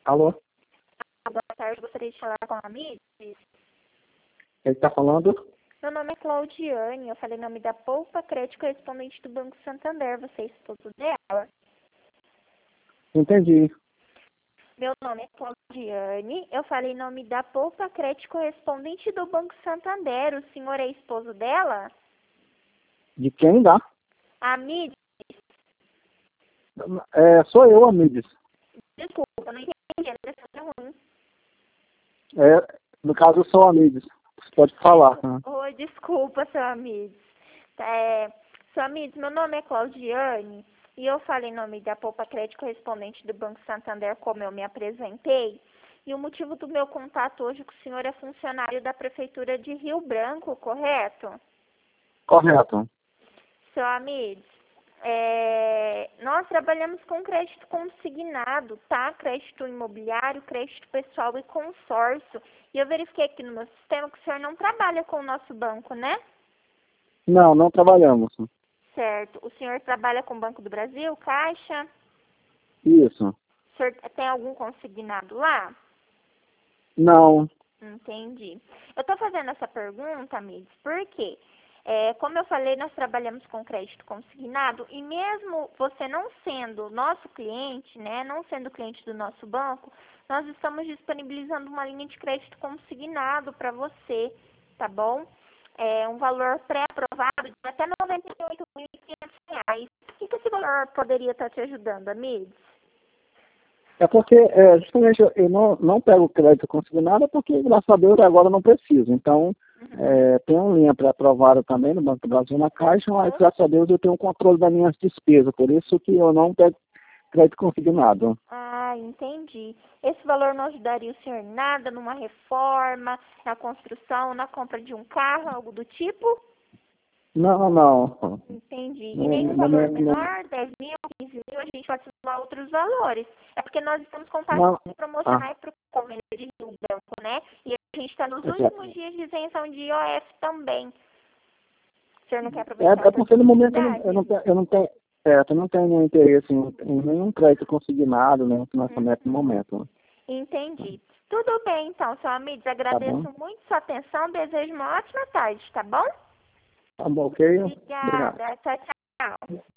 Alô? Boa tarde, gostaria de falar com a Mides. Ele está falando? Meu nome é Claudiane, eu falei em nome da Poupa Crédito, correspondente do Banco Santander, você é esposo dela? Entendi. Meu nome é Claudiane, eu falei em nome da Poupa Crédito, correspondente do Banco Santander, o senhor é esposo dela? De quem dá? A Mides, Sou eu, Amides. desculpa, não entendi, a ligação tá ruim. No caso, eu sou Amides. Você pode falar. Né? Oh, desculpa, seu Amides. Seu Amides, meu nome é Claudiane e eu falei em nome da Poupa Crédito, correspondente do Banco Santander, como eu me apresentei. E o motivo do meu contato hoje é que o senhor é funcionário da Prefeitura de Rio Branco, correto? Correto. Seu Amides, nós trabalhamos com crédito consignado, tá? Crédito imobiliário, crédito pessoal e consórcio. E eu verifiquei aqui no meu sistema que o senhor não trabalha com o nosso banco, né? Não trabalhamos. Certo. O senhor trabalha com o Banco do Brasil, Caixa? Isso. O senhor tem algum consignado lá? Não. Entendi. Eu estou fazendo essa pergunta, Mides, porque, como eu falei, nós trabalhamos com crédito consignado e mesmo você não sendo nosso cliente, né, não sendo cliente do nosso banco, nós estamos disponibilizando uma linha de crédito consignado para você, tá bom? Um valor pré-aprovado de até R$ 98.500. O que esse valor poderia estar te ajudando, Mides? É porque, justamente, eu não pego crédito consignado porque, graças a Deus, agora eu não preciso. Então, tem uma linha pré-aprovada também no Banco do Brasil na Caixa, mas, graças a Deus, eu tenho o controle das minhas despesas. Por isso que eu não pego crédito consignado. Ah, entendi. Esse valor não ajudaria o senhor em nada numa reforma, na construção, na compra de um carro, algo do tipo? Não. Entendi. E Não, nenhum não, valor não, menor, 10 mil, 15 mil, a gente pode simular outros valores. É porque nós estamos com não. taxas promocionais para o convênio de Rio Branco, né? E a gente está nos últimos dias de isenção de IOF também. O senhor não quer aproveitar a Porque no momento oportunidade? eu não tenho nenhum interesse em nenhum crédito consignado, nenhum financiamento no momento. Entendi. Tudo bem, então, seu amigo. Tá bom? Agradeço muito sua atenção. Desejo uma ótima tarde, tá bom? Tá bom, ok? Obrigado. Obrigada. Tchau, tchau.